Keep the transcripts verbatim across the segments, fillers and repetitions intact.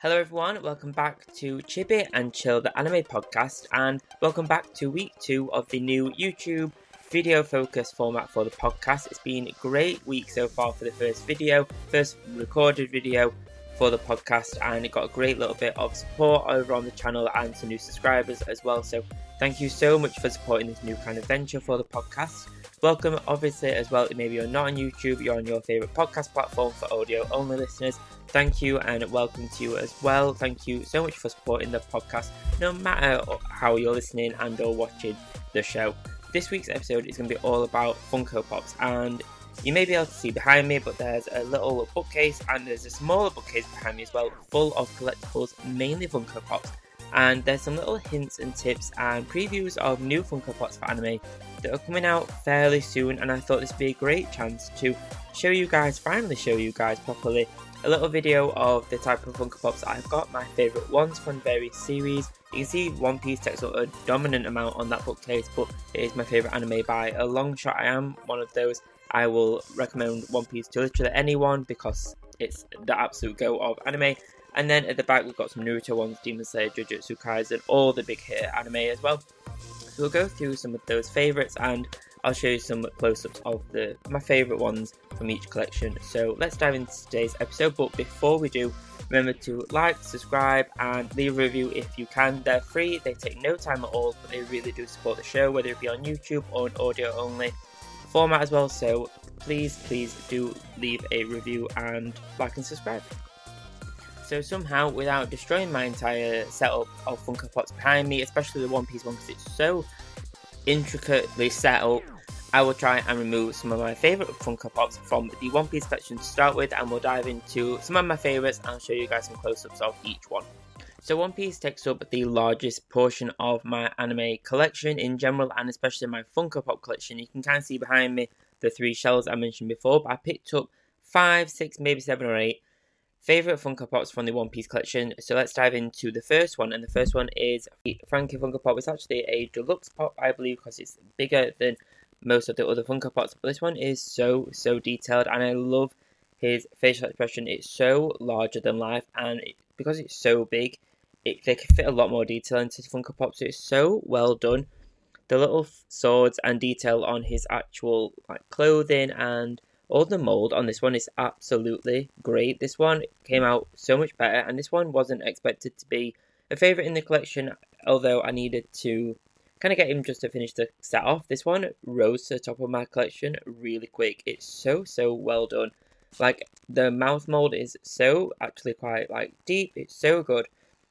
Hello everyone, welcome back to Chibi and Chill the Anime Podcast, and welcome back to week two of the new YouTube video focus format for the podcast. It's been a great week so far for the first video, first recorded video for the podcast, and it got a great little bit of support over on the channel and some new subscribers as well. So thank you so much for supporting this new kind of venture for the podcast. Welcome, obviously, as well. Maybe you're not on YouTube, you're on your favourite podcast platform for audio only listeners. Thank you and welcome to you as well. Thank you so much for supporting the podcast, no matter how you're listening and or watching the show. This week's episode is going to be all about Funko Pops, and you may be able to see behind me, but there's a little bookcase and there's a smaller bookcase behind me as well, full of collectibles, mainly Funko Pops. And there's some little hints and tips and previews of new Funko Pops for anime that are coming out fairly soon, and I thought this would be a great chance to show you guys, finally show you guys properly, a little video of the type of Funko Pops that I've got, my favourite ones from various series. You can see One Piece takes up a dominant amount on that bookcase, but it is my favourite anime by a long shot. I am one of those. I will recommend One Piece to literally anyone because it's the absolute go of anime. And then at the back we've got some Naruto ones, Demon Slayer, Jujutsu Kaisen, all the big hit anime as well. So we'll go through some of those favourites and I'll show you some close-ups of the my favourite ones from each collection. So let's dive into today's episode, but before we do, remember to like, subscribe and leave a review if you can. They're free, they take no time at all, but they really do support the show, whether it be on YouTube or an audio only format as well. So please, please do leave a review and like and subscribe. So somehow, without destroying my entire setup of Funko Pops behind me, especially the One Piece one because it's so intricately set up, I will try and remove some of my favourite Funko Pops from the One Piece collection to start with, and we'll dive into some of my favourites and I'll show you guys some close-ups of each one. So One Piece takes up the largest portion of my anime collection in general, and especially my Funko Pop collection. You can kind of see behind me the three shells I mentioned before, but I picked up five, six, maybe seven or eight favourite Funko Pops from the One Piece collection. So let's dive into the first one, and the first one is Franky Funko Pop. It's actually a deluxe pop, I believe, because it's bigger than most of the other Funko Pops, but this one is so, so detailed, and I love his facial expression. It's so larger than life, and it, because it's so big, it, they can fit a lot more detail into the Funko Pop, so it's so well done. The little swords and detail on his actual like clothing and all the mold on this one is absolutely great. This one came out so much better, and this one wasn't expected to be a favourite in the collection, although I needed to kind of get him just to finish the set off. This one rose to the top of my collection really quick. It's so, so well done. Like, the mouth mold is so actually quite like deep. It's so good.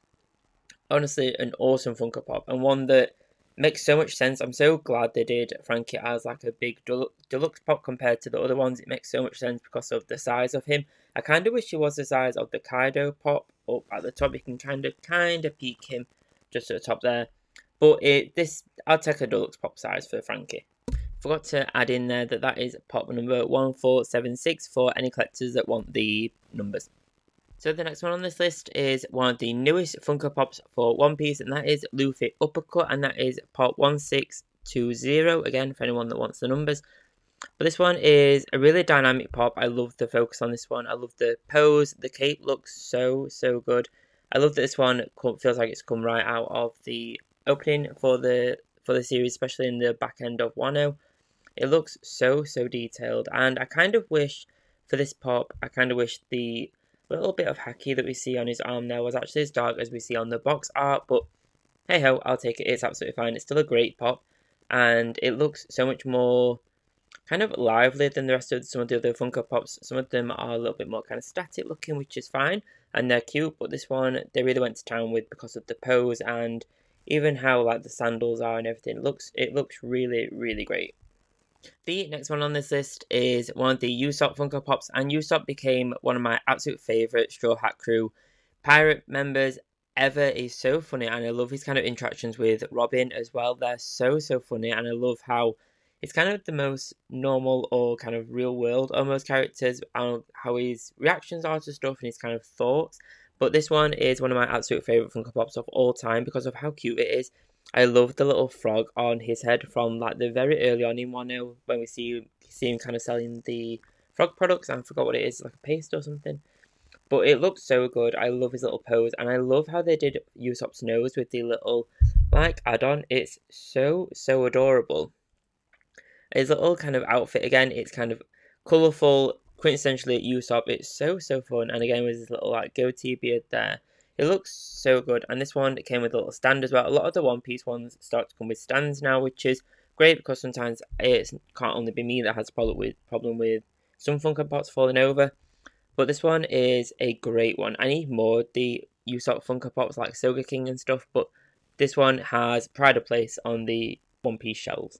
Honestly, an awesome Funko Pop, and one that makes so much sense. I'm so glad they did Franky as like a big deluxe pop compared to the other ones. It makes so much sense because of the size of him. I kind of wish he was the size of the Kaido pop up at the top. You can kind of kind of peek him just at the top there. But it this I'll take a deluxe pop size for Franky. Forgot to add in there that that is pop number one four seven six for any collectors that want the numbers. So the next one on this list is one of the newest Funko Pops for One Piece, and that is Luffy Uppercut, and that is pop one six two zero, again for anyone that wants the numbers. But this one is a really dynamic pop. I love the focus on this one. I love the pose. The cape looks so, so good. I love that this one feels like it's come right out of the opening for the for the series, especially in the back end of Wano. It looks so, so detailed, and I kind of wish for this pop, I kind of wish the little bit of haki that we see on his arm there was actually as dark as we see on the box art, but hey ho, I'll take it. It's absolutely fine. It's still a great pop, and it looks so much more kind of lively than the rest of some of the other Funko Pops. Some of them are a little bit more kind of static looking, which is fine, and they're cute, but this one they really went to town with because of the pose and even how like the sandals are and everything. It looks it looks really, really great. The next one on this list is one of the Usopp Funko Pops, and Usopp became one of my absolute favourite Straw Hat Crew pirate members ever. He's so funny, and I love his kind of interactions with Robin as well. They're so, so funny, and I love how it's kind of the most normal or kind of real world almost characters, and how his reactions are to stuff and his kind of thoughts. But this one is one of my absolute favourite Funko Pops of all time because of how cute it is. I love the little frog on his head from like the very early on in Wano when we see see him kind of selling the frog products. I forgot what it is, like a paste or something. But it looks so good. I love his little pose, and I love how they did Usopp's nose with the little, like, add-on. It's so, so adorable. His little kind of outfit, again, it's kind of colourful, quintessentially Usopp. It's so, so fun. And again, with his little, like, goatee beard there. It looks so good. And this one came with a little stand as well. A lot of the One Piece ones start to come with stands now, which is great because sometimes it can't only be me that has a problem with, problem with some Funko Pops falling over. But this one is a great one. I need more the Usopp Funko Pops like Sogeking and stuff, but this one has pride of place on the One Piece shelves.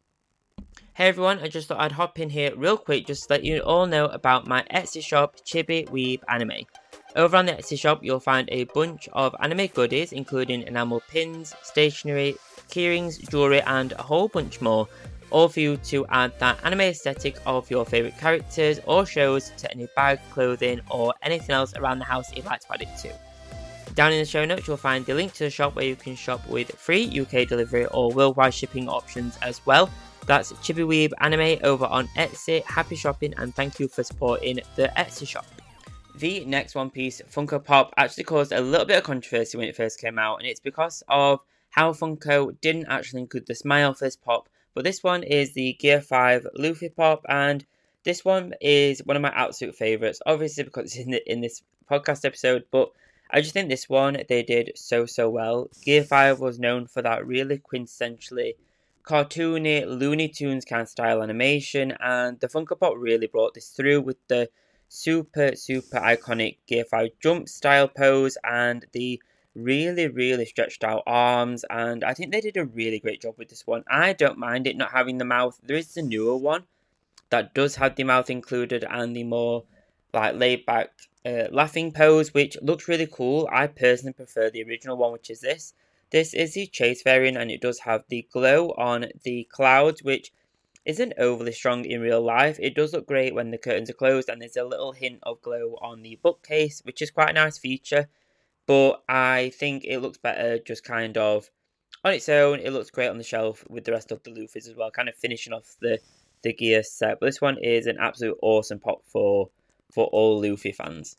Hey everyone, I just thought I'd hop in here real quick just to let you all know about my Etsy shop, Chibi Weeb Anime. Over on the Etsy shop, you'll find a bunch of anime goodies, including enamel pins, stationery, keyrings, jewellery, and a whole bunch more. All for you to add that anime aesthetic of your favourite characters or shows to any bag, clothing, or anything else around the house you'd like to add it to. Down in the show notes, you'll find the link to the shop where you can shop with free U K delivery or worldwide shipping options as well. That's Chibi Weeb Anime over on Etsy. Happy shopping and thank you for supporting the Etsy shop. The next One Piece Funko Pop actually caused a little bit of controversy when it first came out, and it's because of how Funko didn't actually include the smile for this pop. But this one is the Gear five Luffy Pop, and this one is one of my absolute favourites, obviously because it's in, the, in this podcast episode, but I just think this one, they did so, so well. Gear five was known for that really quintessentially cartoony, Looney Tunes kind of style animation, and the Funko Pop really brought this through with the super, super iconic Gear five jump style pose and the really, really stretched out arms, and I think they did a really great job with this one. I don't mind it not having the mouth. There is the newer one that does have the mouth included and the more like laid back uh, laughing pose, which looks really cool. I personally prefer the original one, which is this. This is the Chase variant, and it does have the glow on the clouds, which isn't overly strong in real life. It does look great when the curtains are closed, and there's a little hint of glow on the bookcase, which is quite a nice feature. But I think it looks better just kind of on its own. It looks great on the shelf with the rest of the Luffy's as well, kind of finishing off the, the gear set. But this one is an absolute awesome pop for, for all Luffy fans.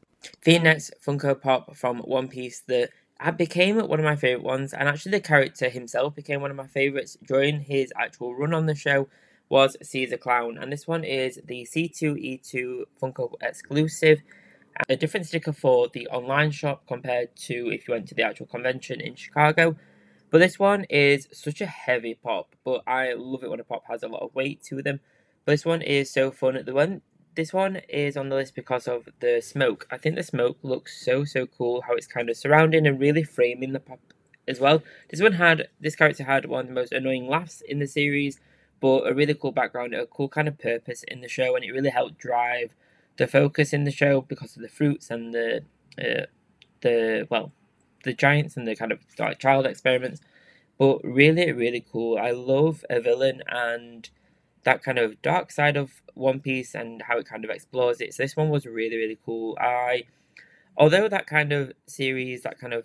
The next Funko Pop from One Piece that became one of my favourite ones, and actually the character himself became one of my favourites during his actual run on the show, was Caesar Clown. And this one is the C two E two Funko exclusive. A different sticker for the online shop compared to if you went to the actual convention in Chicago. But this one is such a heavy pop, but I love it when a pop has a lot of weight to them. But this one is so fun. The one, this one is on the list because of the smoke. I think the smoke looks so, so cool, how it's kind of surrounding and really framing the pop as well. This one had, this character had one of the most annoying laughs in the series, but a really cool background, a cool kind of purpose in the show, and it really helped drive the focus in the show because of the fruits and the uh, the well the giants and the kind of like child experiments. But really, really cool. I love a villain and that kind of dark side of One Piece and how it kind of explores it. So this one was really, really cool. I although that kind of series, that kind of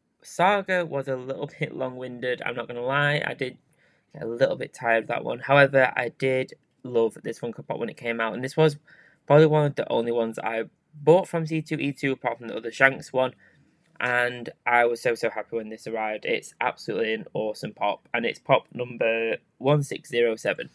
saga was a little bit long-winded, I'm not gonna lie, I did get a little bit tired of that one. However, I did love this Funko Pop when it came out, and this was probably one of the only ones I bought from C two E two apart from the other Shanks one, and I was so so happy when this arrived. It's absolutely an awesome pop, and it's pop number one six zero seven.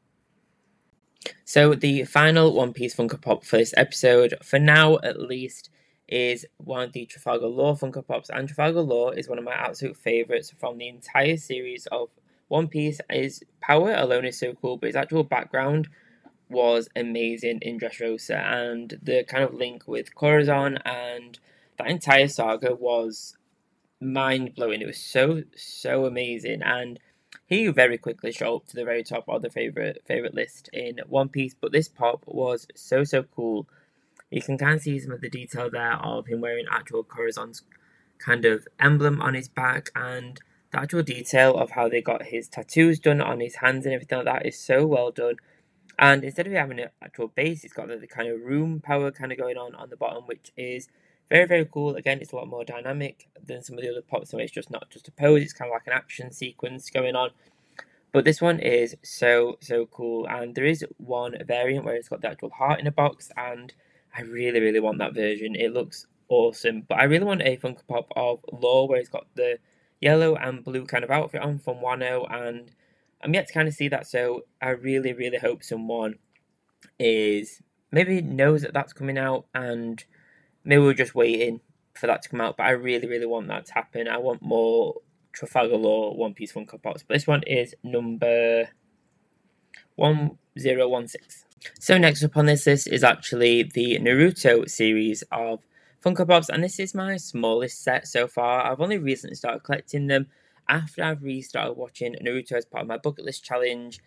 So the final One Piece Funko Pop for this episode, for now at least, is one of the Trafalgar Law Funko Pops, and Trafalgar Law is one of my absolute favourites from the entire series of One Piece. His power alone is so cool, but his actual background was amazing in Dressrosa, and the kind of link with Corazon and that entire saga was mind-blowing. It was so, so amazing, and he very quickly shot up to the very top of the favourite favourite list in One Piece, but this pop was so, so cool. You can kind of see some of the detail there of him wearing actual Corazon's kind of emblem on his back, and the actual detail of how they got his tattoos done on his hands and everything like that is so well done. And instead of having an actual base, it's got the kind of room power kind of going on on the bottom, which is very, very cool. Again, it's a lot more dynamic than some of the other pops, so it's just not just a pose, it's kind of like an action sequence going on. But this one is so, so cool. And there is one variant where it's got the actual heart in a box, and I really, really want that version. It looks awesome. But I really want a Funko Pop of Law where he's got the yellow and blue kind of outfit on from Wano, and I'm yet to kind of see that, so I really, really hope someone is maybe knows that that's coming out, and maybe we're just waiting for that to come out. But I really, really want that to happen. I want more Trafalgar Law One Piece Funko Pops. But this one is number one zero one six. So next up on this list is actually the Naruto series of Funko Pops, and this is my smallest set so far. I've only recently started collecting them after I've restarted watching Naruto as part of my bucket list challenge,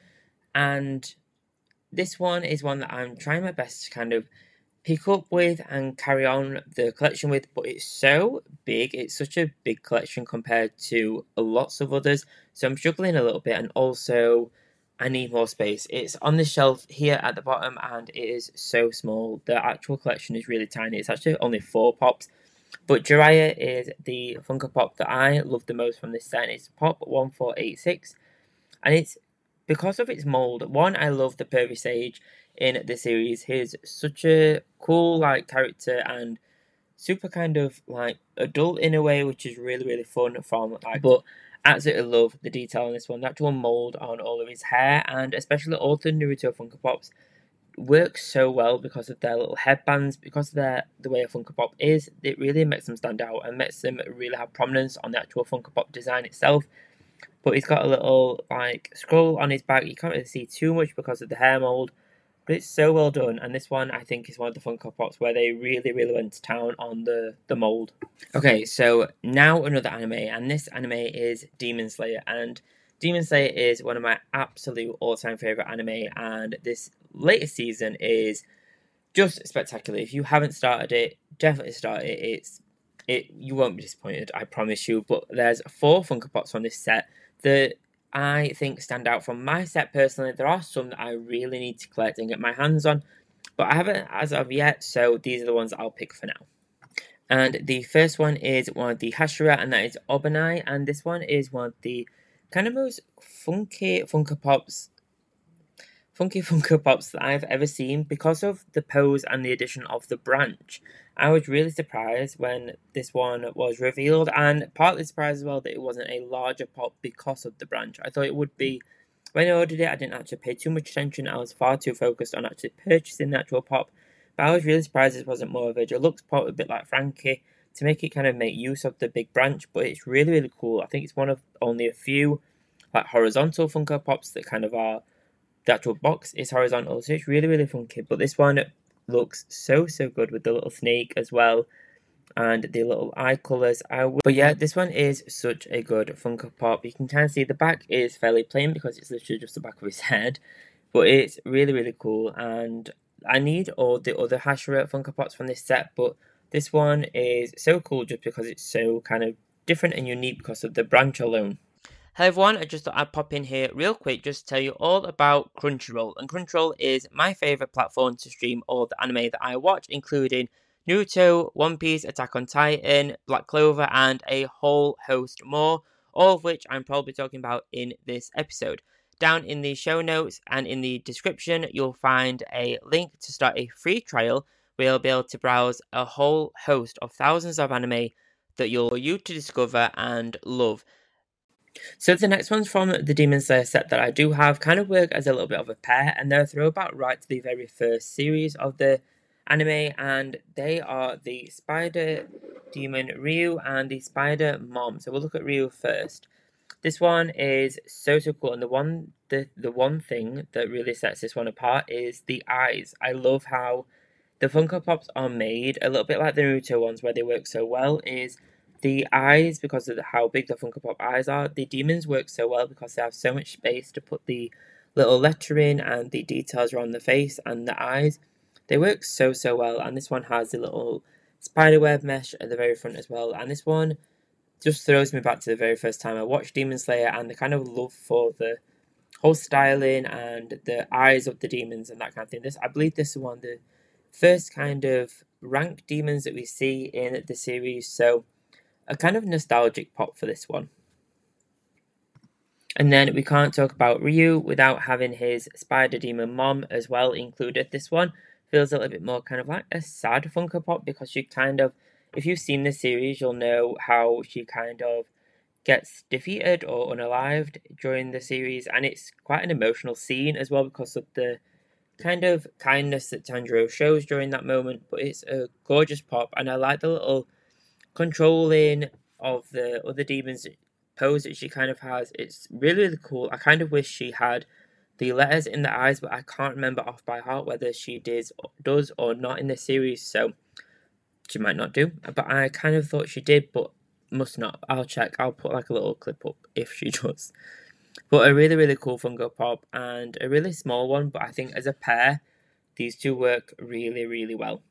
and this one is one that I'm trying my best to kind of pick up with and carry on the collection with, but it's so big, it's such a big collection compared to lots of others, so I'm struggling a little bit, and also I need more space. It's on the shelf here at the bottom and it is so small. The actual collection is really tiny. It's actually only four pops. But Jiraiya is the Funko Pop that I love the most from this set. It's Pop one four eight six. And it's because of its mold. One, I love the Pervy Sage in the series. He's such a cool like character and super kind of like adult in a way, which is really, really fun from like, but absolutely love the detail on this one. The actual mold on all of his hair, and especially all the Naruto Funko Pops, works so well because of their little headbands, because of their the way a Funko Pop is. It really makes them stand out and makes them really have prominence on the actual Funko Pop design itself. But he's got a little like scroll on his back. You can't really see too much because of the hair mold, but it's so well done. And this one, I think, is one of the Funko Pops where they really, really went to town on the, the mold. Okay, so now another anime, and this anime is Demon Slayer. And Demon Slayer is one of my absolute all-time favourite anime, and this latest season is just spectacular. If you haven't started it, definitely start it. It's it you won't be disappointed, I promise you. But there's four Funko Pops from this set that I think stand out from my set personally. There are some that I really need to collect and get my hands on, but I haven't as of yet, so these are the ones I'll pick for now. And the first one is one of the Hashira, and that is Obanai, and this one is one of the kind of most funky Funko Pops Funky Funko Pops that I've ever seen because of the pose and the addition of the branch. I was really surprised when this one was revealed, and partly surprised as well that it wasn't a larger pop because of the branch. I thought it would be. When I ordered it, I didn't actually pay too much attention. I was far too focused on actually purchasing the actual pop. But I was really surprised this wasn't more of a deluxe pop, a bit like Frankie, to make it kind of make use of the big branch. But it's really, really cool. I think it's one of only a few like horizontal Funko Pops that kind of are. The actual box is horizontal, so it's really, really funky. But this one looks so, so good with the little snake as well, and the little eye colours. I w- but yeah, this one is such a good Funko Pop. You can kind of see the back is fairly plain because it's literally just the back of his head, but it's really, really cool. And I need all the other Hashira Funko Pops from this set, but this one is so cool just because it's so kind of different and unique because of the branch alone. Hello everyone, I just thought I'd pop in here real quick just to tell you all about Crunchyroll. And Crunchyroll is my favourite platform to stream all the anime that I watch, including Naruto, One Piece, Attack on Titan, Black Clover, and a whole host more, all of which I'm probably talking about in this episode. Down in the show notes and in the description, you'll find a link to start a free trial where you'll be able to browse a whole host of thousands of anime that you'll you to discover and love. So the next one's from the Demon Slayer set that I do have, kind of work as a little bit of a pair, and they're a throwback right to the very first series of the anime, and they are the Spider Demon Ryu and the Spider Mom. So we'll look at Ryu first. This one is so, so cool, and the one the, the one thing that really sets this one apart is the eyes. I love how the Funko Pops are made, a little bit like the Naruto ones where they work so well, is the eyes, because of how big the Funko Pop eyes are. The demons work so well because they have so much space to put the little lettering and the details around the face and the eyes. They work so, so well, and this one has the little spiderweb mesh at the very front as well. And this one just throws me back to the very first time I watched Demon Slayer and the kind of love for the whole styling and the eyes of the demons and that kind of thing. This, I believe this is one of the first kind of ranked demons that we see in the series, so a kind of nostalgic pop for this one. And then we can't talk about Ryu without having his Spider Demon Mom as well included. This one feels a little bit more kind of like a sad Funko Pop, because she kind of, if you've seen the series, you'll know how she kind of gets defeated or unalived during the series, and it's quite an emotional scene as well because of the kind of kindness that Tanjiro shows during that moment. But it's a gorgeous pop, and I like the little controlling of the other demons pose that she kind of has. It's really, really cool. I kind of wish she had the letters in the eyes, but I can't remember off by heart whether she does, does or not in the series, so she might not do. But I kind of thought she did, but must not. I'll check. I'll put like a little clip up if she does. But a really, really cool Funko Pop, and a really small one, but I think as a pair, these two work really, really well.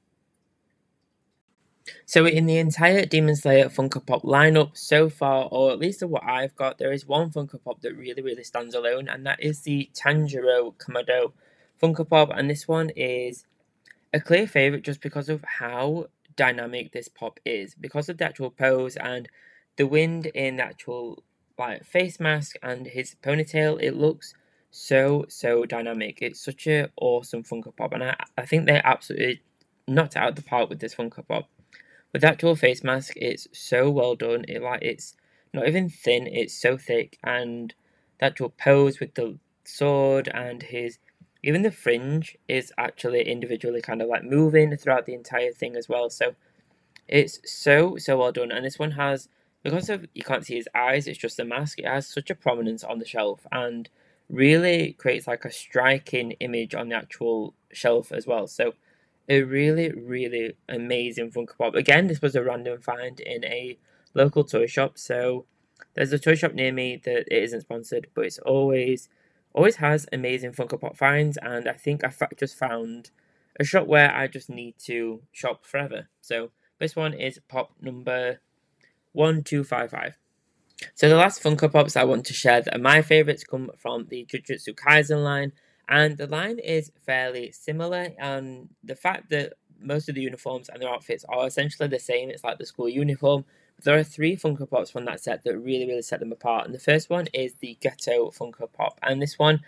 So in the entire Demon Slayer Funko Pop lineup so far, or at least of what I've got, there is one Funko Pop that really, really stands alone, and that is the Tanjiro Kamado Funko Pop, and this one is a clear favourite just because of how dynamic this pop is, because of the actual pose and the wind in the actual like face mask and his ponytail. It looks so, so dynamic. It's such an awesome Funko Pop, and I, I think they absolutely knocked it out of the park with this Funko Pop. With the actual face mask, it's so well done. It like it's not even thin, it's so thick, and the actual pose with the sword and his, even the fringe is actually individually kind of like moving throughout the entire thing as well. So it's so, so well done. And this one has, because of you can't see his eyes, it's just the mask, it has such a prominence on the shelf and really creates like a striking image on the actual shelf as well. So a really, really amazing Funko Pop. Again, this was a random find in a local toy shop. So there's a toy shop near me that it isn't sponsored, but it's always, always has amazing Funko Pop finds. And I think I just found a shop where I just need to shop forever. So this one is pop number one two five five. So the last Funko Pops I want to share that are my favourites come from the Jujutsu Kaisen line. And the line is fairly similar, and the fact that most of the uniforms and their outfits are essentially the same, it's like the school uniform. But there are three Funko Pops from that set that really, really set them apart. And the first one is the Geto Funko Pop. And this one,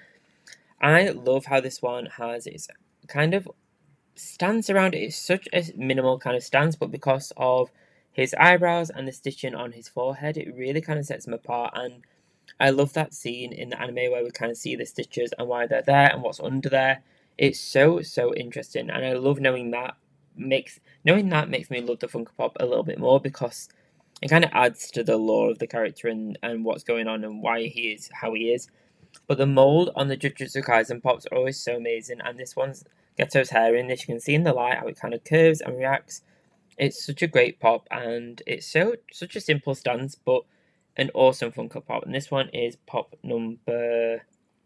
I love how this one has its kind of stance around it. It's such a minimal kind of stance, but because of his eyebrows and the stitching on his forehead, it really kind of sets him apart. And I love that scene in the anime where we kind of see the stitches and why they're there and what's under there. It's so, so interesting, and I love knowing that makes knowing that makes me love the Funko Pop a little bit more, because it kind of adds to the lore of the character and, and what's going on and why he is how he is. But the mold on the Jujutsu Kaisen pops are always so amazing, and this one's Geto's hair in this. You can see in the light how it kind of curves and reacts. It's such a great pop, and it's so such a simple stance, but an awesome Funko Pop. And this one is pop number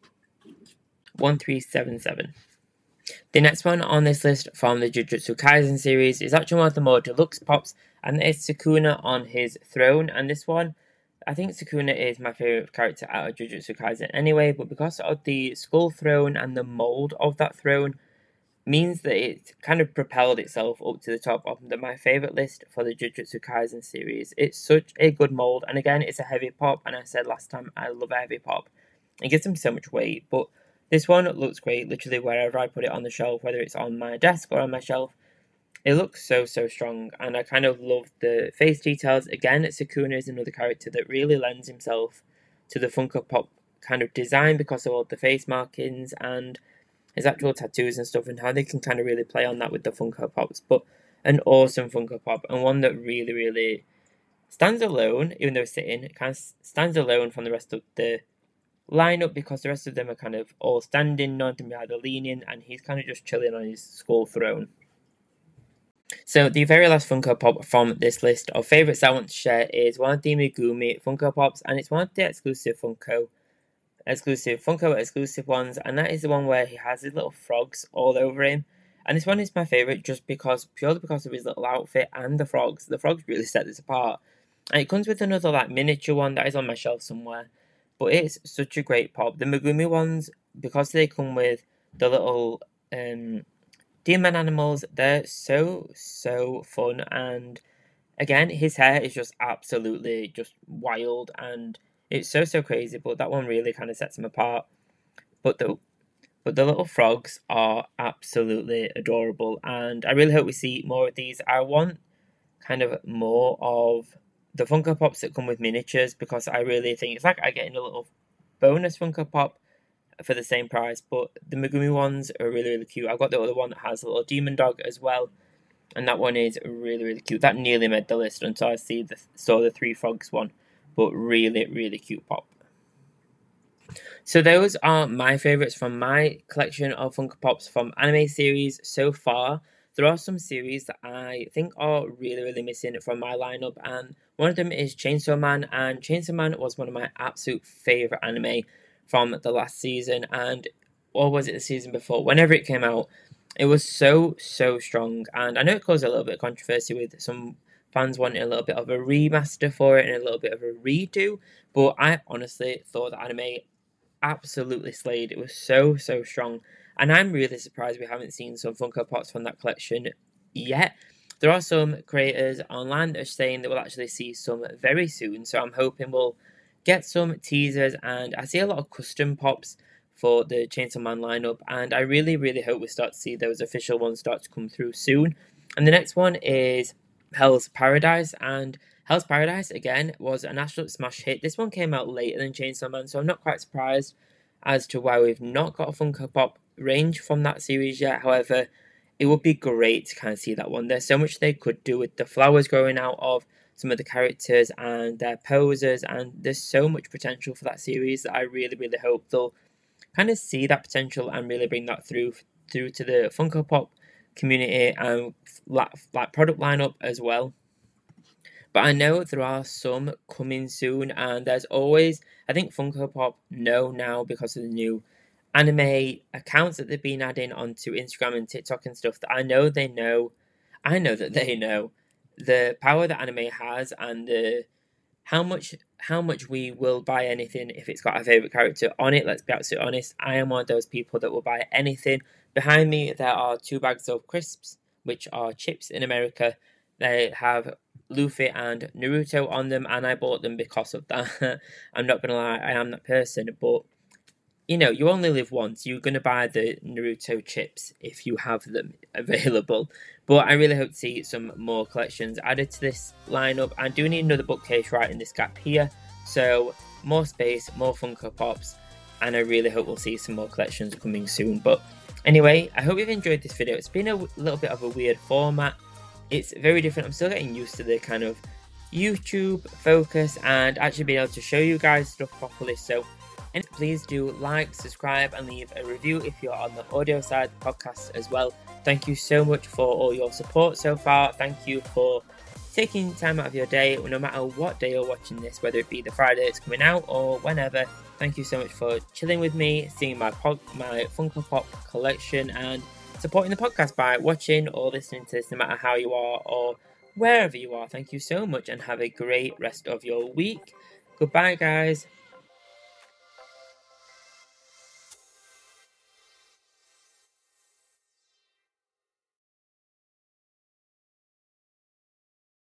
one three seven seven. The next one on this list from the Jujutsu Kaisen series is actually one of the more deluxe pops, and it's Sukuna on his throne. And this one, I think Sukuna is my favourite character out of Jujutsu Kaisen anyway, but because of the skull throne and the mould of that throne, means that it kind of propelled itself up to the top of the, my favourite list for the Jujutsu Kaisen series. It's such a good mould, and again, it's a heavy pop, and I said last time, I love a heavy pop. It gives them so much weight, but this one looks great literally wherever I put it on the shelf, whether it's on my desk or on my shelf. It looks so, so strong, and I kind of love the face details. Again, Sukuna is another character that really lends himself to the Funko Pop kind of design because of all the face markings and his actual tattoos and stuff, and how they can kind of really play on that with the Funko Pops. But an awesome Funko Pop, and one that really, really stands alone, even though it's sitting, it kind of stands alone from the rest of the lineup, because the rest of them are kind of all standing, none of them are either leaning, and he's kind of just chilling on his skull throne. So the very last Funko Pop from this list of favourites I want to share is one of the Megumi Funko Pops, and it's one of the exclusive Funko exclusive Funko exclusive ones, and that is the one where he has his little frogs all over him. And this one is my favourite just because, purely because of his little outfit and the frogs. The frogs really set this apart. And it comes with another like miniature one that is on my shelf somewhere. But it's such a great pop. The Megumi ones, because they come with the little um, demon animals, they're so, so fun. And again, his hair is just absolutely just wild, and it's so, so crazy, but that one really kind of sets him apart. But the but the little frogs are absolutely adorable, and I really hope we see more of these. I want kind of more of the Funko Pops that come with miniatures, because I really think it's like I getting a little bonus Funko Pop for the same price. But the Megumi ones are really, really cute. I've got the other one that has a little demon dog as well, and that one is really, really cute. That nearly made the list until I see the saw the Three Frogs one, but really, really cute pop. So those are my favourites from my collection of Funko Pops from anime series so far. There are some series that I think are really, really missing from my lineup, and one of them is Chainsaw Man, and Chainsaw Man was one of my absolute favourite anime from the last season, and or was it the season before? Whenever it came out, it was so, so strong, and I know it caused a little bit of controversy with some fans wanting a little bit of a remaster for it and a little bit of a redo, but I honestly thought the anime absolutely slayed. It was so, so strong, and I'm really surprised we haven't seen some Funko Pops from that collection yet. There are some creators online that are saying that we'll actually see some very soon, so I'm hoping we'll get some teasers, and I see a lot of custom pops for the Chainsaw Man lineup, and I really, really hope we start to see those official ones start to come through soon. And the next one is Hell's Paradise, and Hell's Paradise, again, was an absolute smash hit. This one came out later than Chainsaw Man, so I'm not quite surprised as to why we've not got a Funko Pop range from that series yet. However, it would be great to kind of see that one. There's so much they could do with the flowers growing out of some of the characters and their poses, and there's so much potential for that series that I really, really hope they'll kind of see that potential and really bring that through through to the Funko Pop community and like, like product lineup as well. But I know there are some coming soon, and there's always, I think Funko Pop know now, because of the new anime accounts that they've been adding onto Instagram and TikTok and stuff, that I know they know, I know that they know the power that anime has, and the how much how much we will buy anything if it's got our favourite character on it. Let's be absolutely honest, I am one of those people that will buy anything. Behind me there are two bags of crisps, which are chips in America. They have Luffy and Naruto on them, and I bought them because of that. I'm not gonna lie, I am that person, but you know, you only live once. You're gonna buy the Naruto chips if you have them available. But I really hope to see some more collections added to this lineup. I do need another bookcase right in this gap here, so more space, more Funko Pops, and I really hope we'll see some more collections coming soon. But anyway, I hope you've enjoyed this video. It's been a little bit of a weird format. It's very different. I'm still getting used to the kind of YouTube focus and actually being able to show you guys stuff properly. So and please do like, subscribe, and leave a review if you're on the audio side of the podcast as well. Thank you so much for all your support so far. Thank you for taking time out of your day, no matter what day you're watching this, whether it be the Friday it's coming out or whenever. Thank you so much for chilling with me, seeing my pod, my Funko Pop collection, and supporting the podcast by watching or listening to this, no matter how you are or wherever you are. Thank you so much, and have a great rest of your week. Goodbye, guys.